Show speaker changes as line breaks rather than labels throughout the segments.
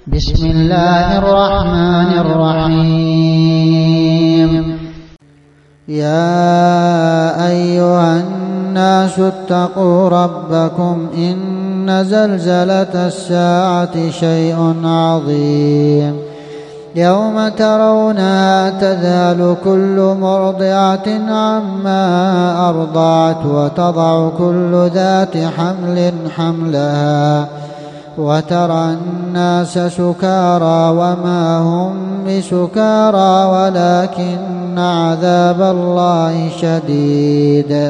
بسم الله الرحمن الرحيم. يا أيها الناس اتقوا ربكم إن زلزلة الساعة شيء عظيم يوم ترونها تذهل كل مرضعة عما أرضعت وتضع كل ذات حمل حملها وترى الناس سكارى وما هم بسكارى ولكن عذاب الله شديد.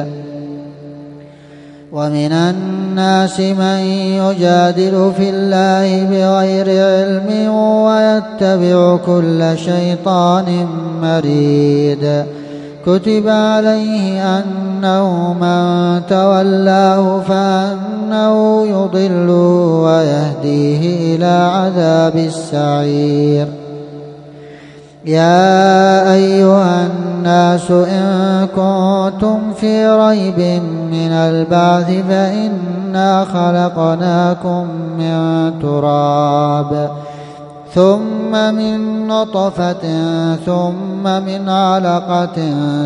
ومن الناس من يجادل في الله بغير علم ويتبع كل شيطان مريد. كتب عليه أنه من تولاه فأنه يضل ويهديه إلى عذاب السعير. يا أيها الناس إن كنتم في ريب من البعث فإنا خلقناكم من تراب ثم من نطفة ثم من علقة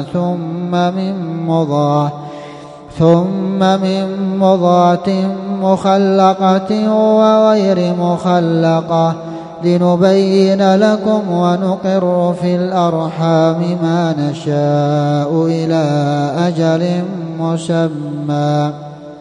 ثم من مضغة مخلقة وغير مخلقة لنبين لكم ونقر في الأرحام ما نشاء إلى أجل مسمى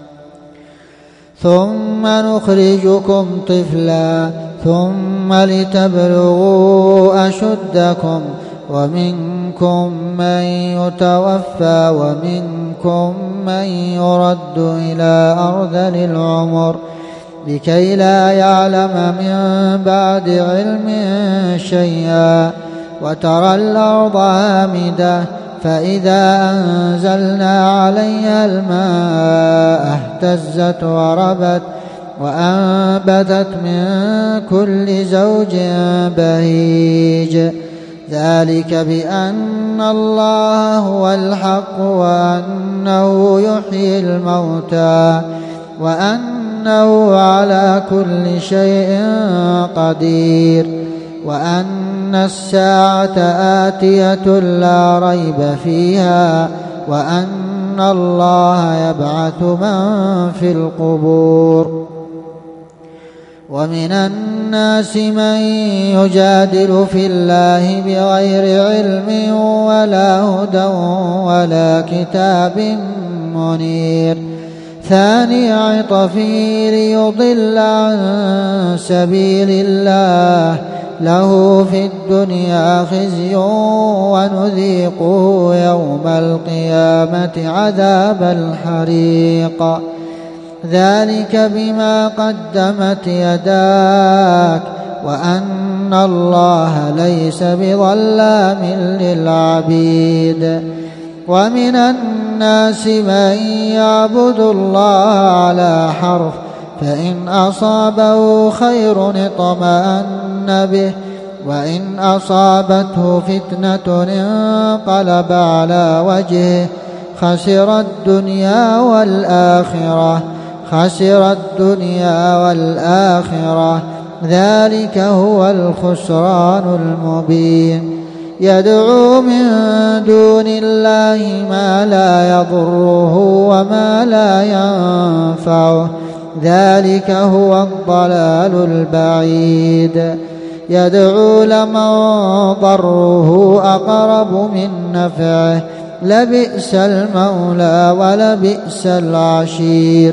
ثم نخرجكم طفلا ثم لتبلغوا أشدكم ومنكم من يتوفى ومنكم من يرد إلى أرذل العمر لكي لا يعلم من بعد علم شيئا. وترى الأرض هامدة فإذا أنزلنا عليها الماء اهتزت وربت وأنبتت من كل زوج بهيج. ذلك بأن الله هو الحق وأنه يحيي الموتى وأنه على كل شيء قدير وأن الساعة آتية لا ريب فيها وأن الله يبعث من في القبور. ومن الناس من يجادل في الله بغير علم ولا هدى ولا كتاب منير. ثاني عطفه ليضل عن سبيل الله له في الدنيا خزي ونذيقه يوم القيامة عذاب الحريق. ذلك بما قدمت يداك وأن الله ليس بظلام للعبيد. ومن الناس من يعبد الله على حرف فإن أصابه خير اطمأن به وإن أصابته فتنة انقلب على وجهه خسر الدنيا والآخرة ذلك هو الخسران المبين. يدعو من دون الله ما لا يضره وما لا ينفعه ذلك هو الضلال البعيد. يدعو لمن ضره أقرب من نفعه لبئس المولى ولبئس العشير.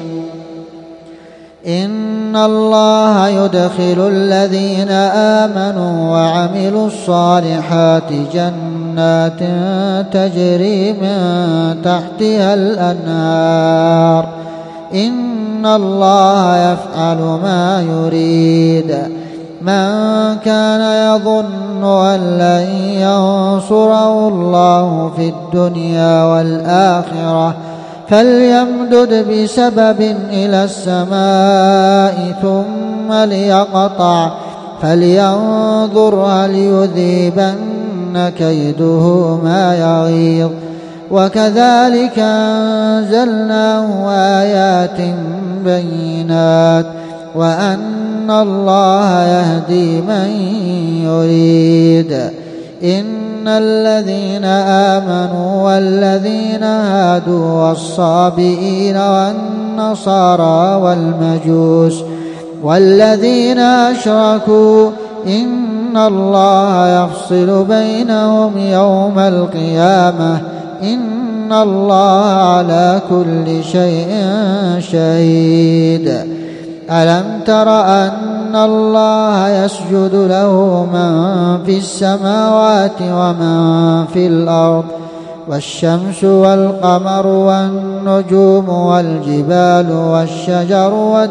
إن الله يدخل الذين آمنوا وعملوا الصالحات جنات تجري من تحتها الأنهار إن الله يفعل ما يريد. من كان يظن أن لن ينصره الله في الدنيا والآخرة فليمدد بسبب إلى السماء ثم ليقطع فلينظر هل يذيبن كيده ما يغيظ. وكذلك أنزلناه آيات بينات وأن الله يهدي من يريد. إن الذين آمنوا والذين هادوا والصابئين والنصارى والمجوس والذين أشركوا إن الله يفصل بينهم يوم القيامة إن الله على كل شيء شهيد. ألم تر أن الله يسجد له من في السماوات ومن في الأرض والشمس والقمر والنجوم والجبال والشجر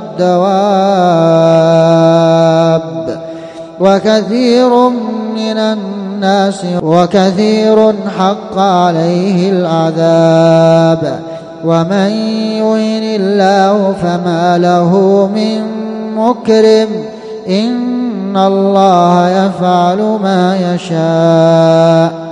والدواب وكثير من الناس وكثير حق عليه العذاب ومن يهن الله فما له من مكرم إن الله يفعل ما يشاء.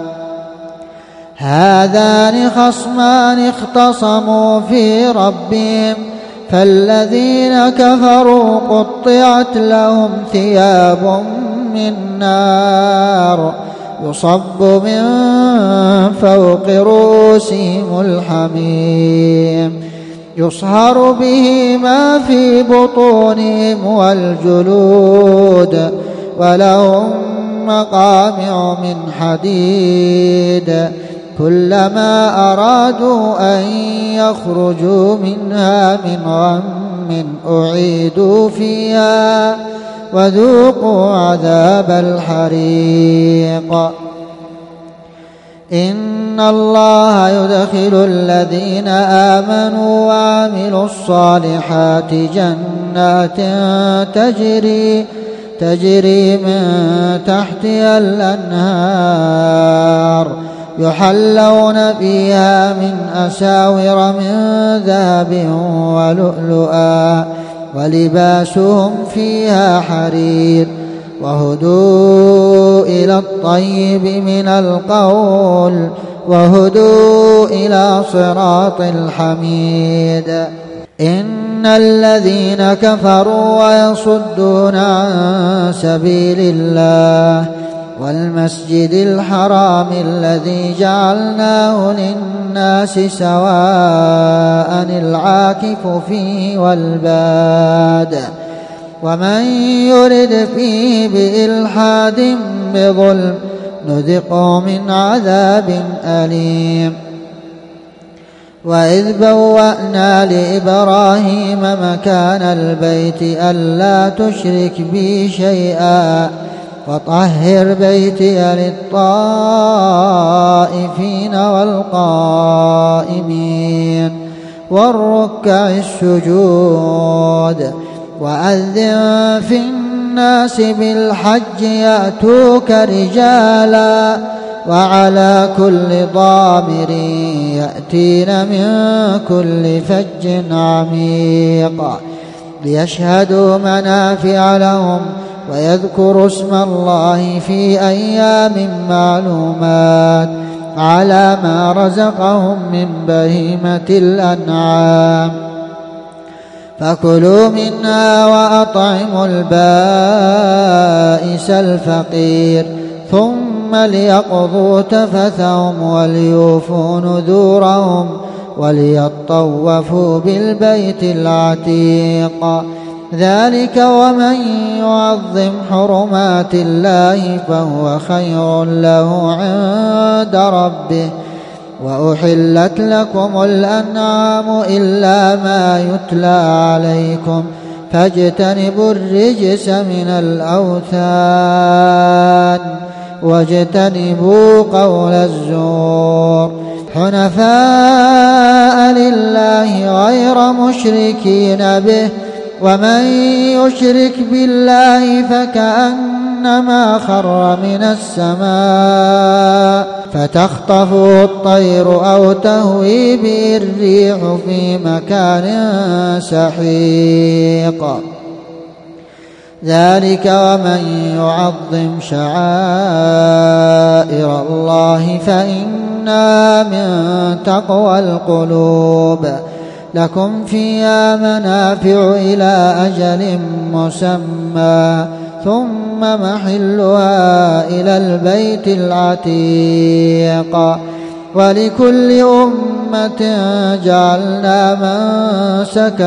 هذان خصمان اختصموا في ربهم فالذين كفروا قطعت لهم ثياب من نار يصب من فوق رؤوسهم الحميم يصهر به ما في بطونهم والجلود ولهم مقامع من حديد كلما أرادوا أن يخرجوا منها من غم أعيدوا فيها وذوقوا عذاب الحريق. إن الله يدخل الذين آمنوا وعملوا الصالحات جنات تجري من تحتها الأنهار يحلون فيها من أساور من ذهب ولؤلؤا ولباسهم فيها حرير وهدوا إلى الطيب من القول وهدوا إلى صراط الحميد. إن الذين كفروا ويصدون عن سبيل الله والمسجد الحرام الذي جعلناه للناس سواء العاكف فيه والباد ومن يرد فيه بإلحاد بظلم نذقه من عذاب أليم. وإذ بوأنا لإبراهيم مكان البيت ألا تشرك بي شيئا وطهر بيتي للطائفين والقائمين والركع السجود وأذن في الناس بالحج يأتوك رجالا وعلى كل ضامر يأتين من كل فج عميق ليشهدوا منافع لهم ويذكروا اسم الله في أيام معلومات على ما رزقهم من بهيمة الأنعام فكلوا منها وأطعموا البائس الفقير ثم ليقضوا تفثهم وليوفوا نذورهم وليطوفوا بالبيت العتيق ذلك ومن يعظم حرمات الله فهو خير له عند ربه وأحلت لكم الأنعام إلا ما يتلى عليكم فاجتنبوا الرجس من الأوثان واجتنبوا قول الزور حنفاء لله غير مشركين به ومن يشرك بالله فكأنما خر من السماء فتخطفه الطير أو تهوي به الريح في مكان سحيق ذلك ومن يعظم شعائر الله فإنها من تقوى القلوب لكم فيها منافع إلى أجل مسمى ثم محلها إلى البيت العتيق ولكل أمة جعلنا منسكا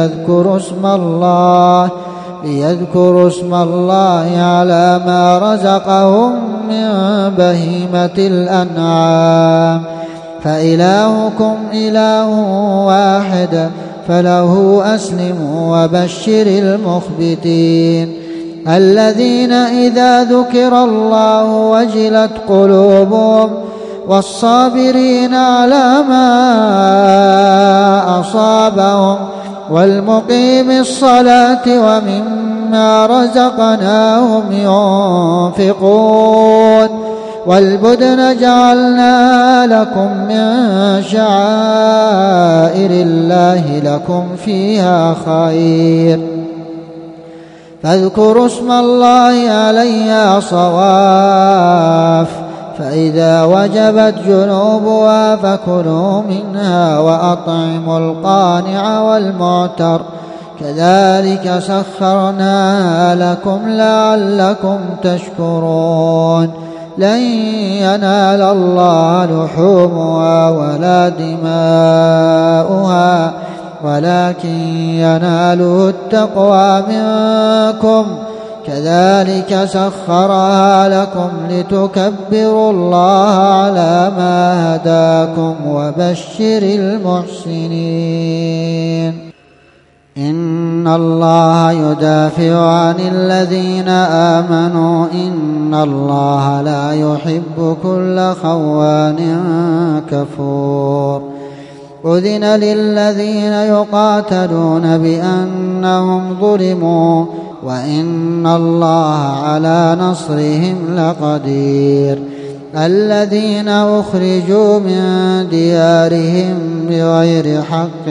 ليذكروا اسم الله على ما رزقهم من بهيمة الأنعام فإلهكم إله واحد فله أسلموا وبشر المخبتين الذين إذا ذكر الله وجلت قلوبهم والصابرين على ما أصابهم والمقيم الصلاة ومما رزقناهم ينفقون والبدن جعلنا لكم من شعائر الله لكم فيها خير فاذكروا اسم الله عليها صواف فإذا وجبت جنوبها فكلوا منها وأطعموا القانع والمعتر كذلك سخرناها لكم لعلكم تشكرون لن ينال الله لحومها ولا دماؤها ولكن يناله التقوى منكم كذلك سخرها لكم لتكبروا الله على ما هداكم وبشر المحسنين إن الله يدافع عن الذين آمنوا إن الله لا يحب كل خوان كفور أذن للذين يقاتلون بأنهم ظلموا وإن الله على نصرهم لقدير الذين أخرجوا من ديارهم بغير حق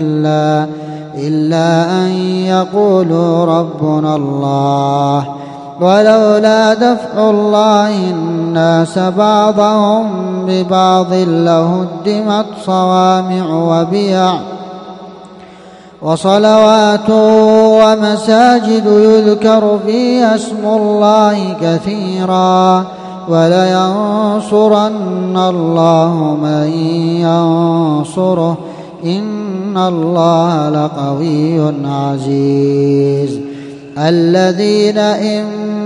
إلا أن يقولوا ربنا الله ولولا دفع الله الناس بعضهم ببعض لهدمت صوامع وبيع وصلوات ومساجد يذكر فيها اسم الله كثيرا ولينصرن الله من ينصره إن الله لقوي عزيز الذين إن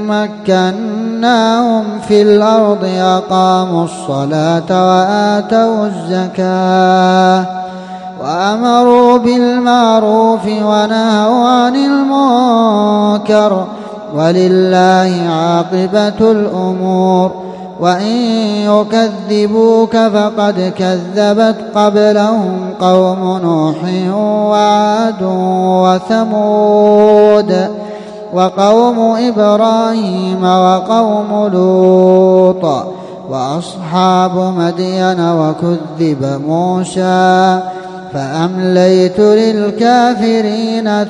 مكناهم في الأرض أقاموا الصلاة وآتوا الزكاة وأمروا بالمعروف ونهوا عن المنكر ولله عاقبة الأمور وإن يكذبوك فقد كذبت قبلهم قوم نوح وعاد وثمود وقوم إبراهيم وقوم لوط وأصحاب مدين وكذب موسى فأمليت للكافرين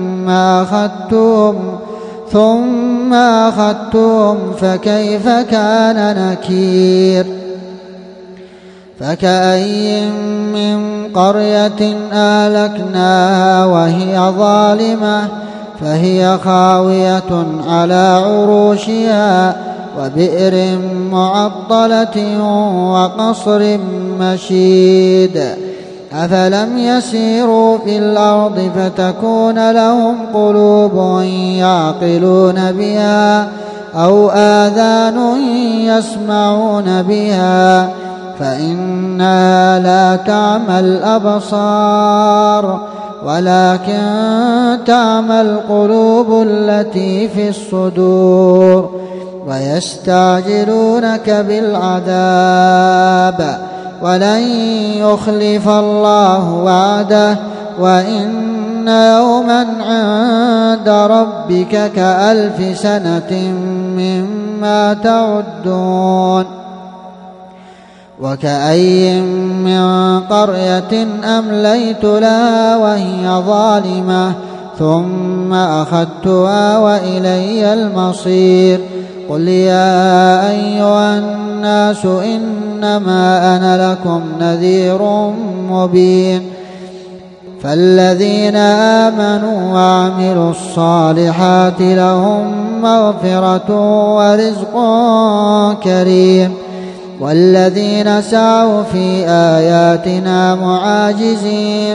ثم أخذتهم فكيف كان نكير فكأين من قرية أهلكناها وهي ظالمة فهي خاوية على عروشها وبئر معطلة وقصر مشيد أفلم يسيروا في الأرض فتكون لهم قلوب يعقلون بها أو آذان يسمعون بها فإنها لا تعمى الأبصار ولكن تعمى القلوب التي في الصدور ويستعجلونك بالعذاب ولن يخلف الله وعده وإن يوما عند ربك كألف سنة مما تعدون وكأين من قرية أمليت لها وهي ظالمة ثم أخذتها وإلي المصير قل يا أيها الناس إنما أنا لكم نذير مبين فالذين آمنوا وعملوا الصالحات لهم مغفرة ورزق كريم والذين سعوا في آياتنا معاجزين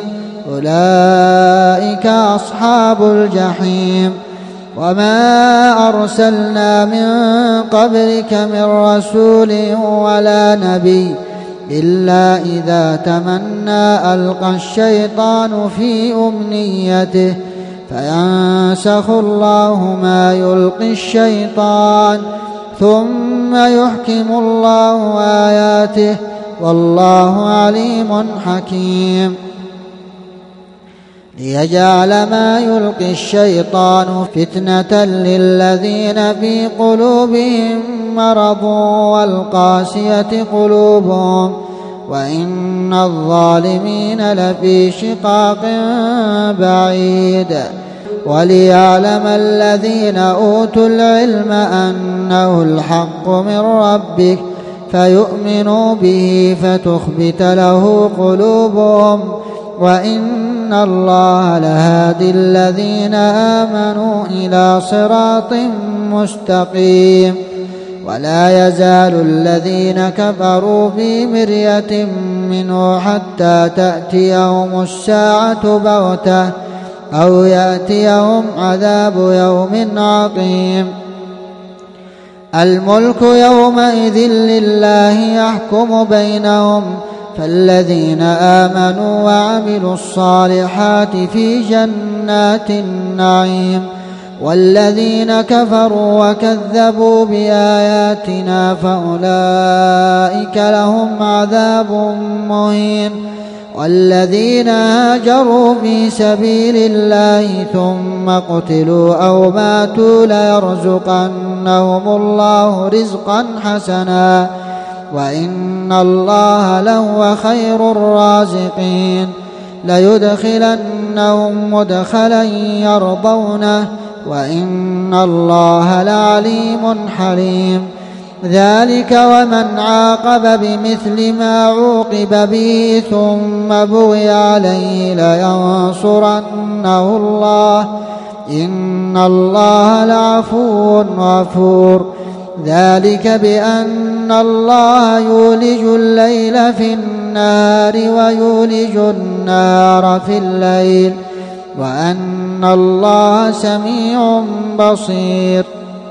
أولئك أصحاب الجحيم وما أرسلنا من قبلك من رسول ولا نبي إلا إذا تمنى ألقى الشيطان في أمنيته فينسخ الله ما يلقي الشيطان ثم يحكم الله آياته والله عليم حكيم ليجعل ما يلقي الشيطان فتنة للذين في قلوبهم مرض والقاسية قلوبهم وإن الظالمين لفي شقاق بعيد وليعلم الذين أوتوا العلم أنه الحق من ربك فيؤمنوا به فتخبت له قلوبهم وإن الله لهادي الذين آمنوا إلى صراط مستقيم ولا يزال الذين كفروا في مرية منه حتى تأتيهم الساعة بغتة أو يأتيهم عذاب يوم عقيم الملك يومئذ لله يحكم بينهم فالذين آمنوا وعملوا الصالحات في جنات النعيم والذين كفروا وكذبوا بآياتنا فأولئك لهم عذاب مهين والذين هاجروا في سبيل الله ثم قتلوا أو ماتوا ليرزقنهم الله رزقا حسنا وإن الله لهو خير الرازقين ليدخلنهم مدخلا يرضونه وإن الله لعليم حليم ذلك ومن عاقب بمثل ما عوقب به ثم بغي عليه لينصرنه الله إن الله لعفو غفور ذلك بأن الله يولج الليل في النهار ويولج النهار في الليل وأن الله سميع بصير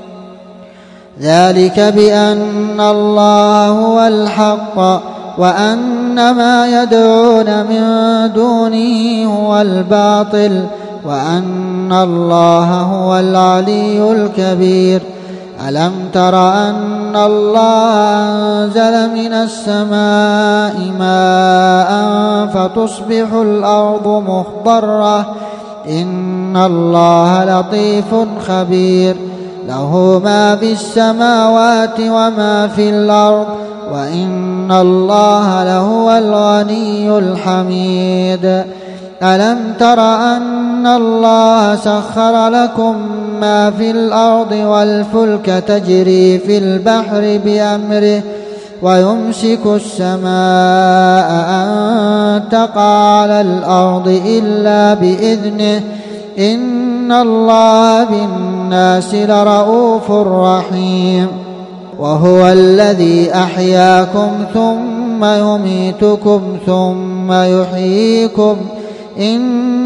ذلك بأن الله هو الحق وأن ما يدعون من دونه هو الباطل وأن الله هو العلي الكبير ألم تر أن الله أنزل من السماء ماء فتصبح الأرض مخضرة إن الله لطيف خبير له ما في السماوات وما في الأرض وإن الله لهو الغني الحميد ألم تر أن الله سخر لكم ما في الأرض والفلك تجري في البحر بأمره ويمسك السماء أن تقع على الأرض إلا بإذنه إن الله بالناس لرؤوف رحيم وهو الذي أحياكم ثم يميتكم ثم يحييكم إن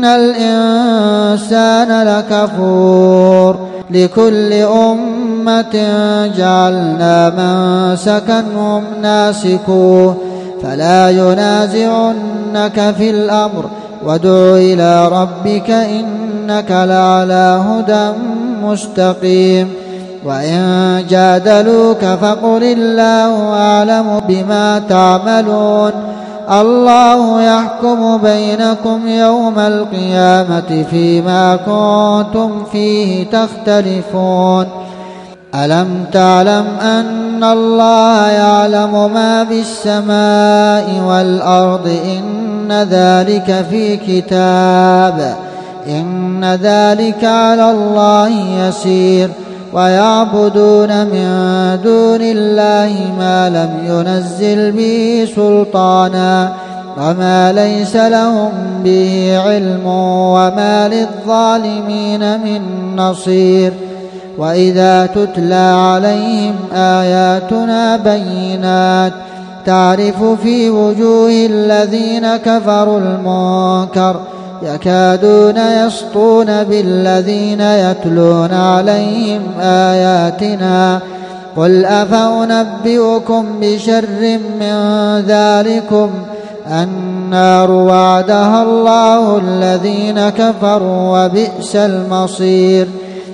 الإنسان لكفور لكل أمة جعلنا منسكا هم ناسكوه فلا ينازعنك في الأمر وادع إلى ربك إنك لعلى هدى مستقيم وإن جادلوك فقل الله أعلم بما تعملون الله يحكم بينكم يوم القيامة فيما كنتم فيه تختلفون ألم تعلم أن الله يعلم ما في السماء والأرض إن ذلك في كتاب إن ذلك على الله يسير ويعبدون من دون الله ما لم ينزل به سلطانا وما ليس لهم به علم وما للظالمين من نصير. وإذا تتلى عليهم آياتنا بينات تعرف في وجوه الذين كفروا المنكر يكادون يسطون بالذين يتلون عليهم آياتنا. قل أفأنبئكم بشر من ذلكم النار وعدها الله الذين كفروا وبئس المصير.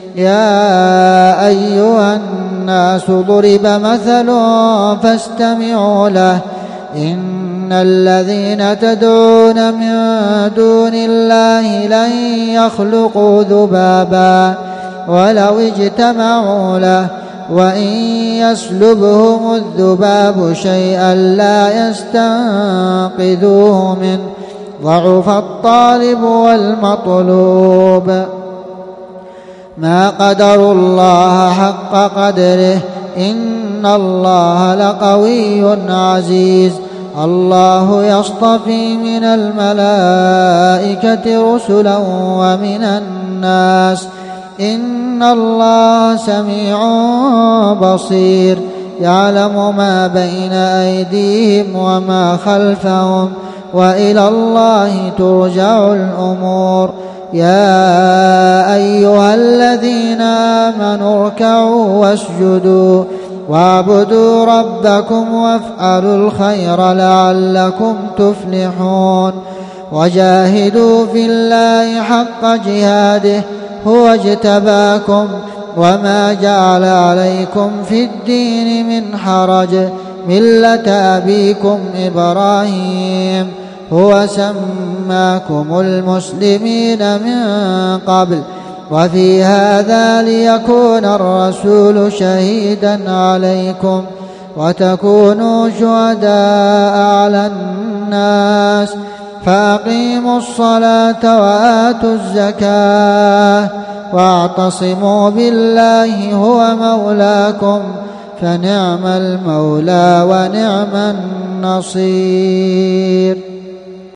يا أيها الناس ضرب مثل فاستمعوا له إن الذين تدعون من دون الله لن يخلقوا ذبابا ولو اجتمعوا له وإن يسلبهم الذباب شيئا لا يستنقذوه منه ضعف الطالب والمطلوب. ما قدروا الله حق قدره إن الله لقوي عزيز. الله يصطفي من الملائكة رسلا ومن الناس إن الله سميع بصير. يعلم ما بين أيديهم وما خلفهم وإلى الله ترجع الأمور. يا أيها الذين آمنوا اركعوا واسجدوا واعبدوا ربكم وافعلوا الخير لعلكم تفلحون. وجاهدوا في الله حق جهاده هو اجتباكم وما جعل عليكم في الدين من حرج ملة أبيكم إبراهيم هو سماكم المسلمين من قبل وفي هذا ليكون الرسول شهيدا عليكم وتكونوا شهداء على الناس. فأقيموا الصلاة وآتوا الزكاة واعتصموا بالله هو مولاكم فنعم المولى ونعم النصير.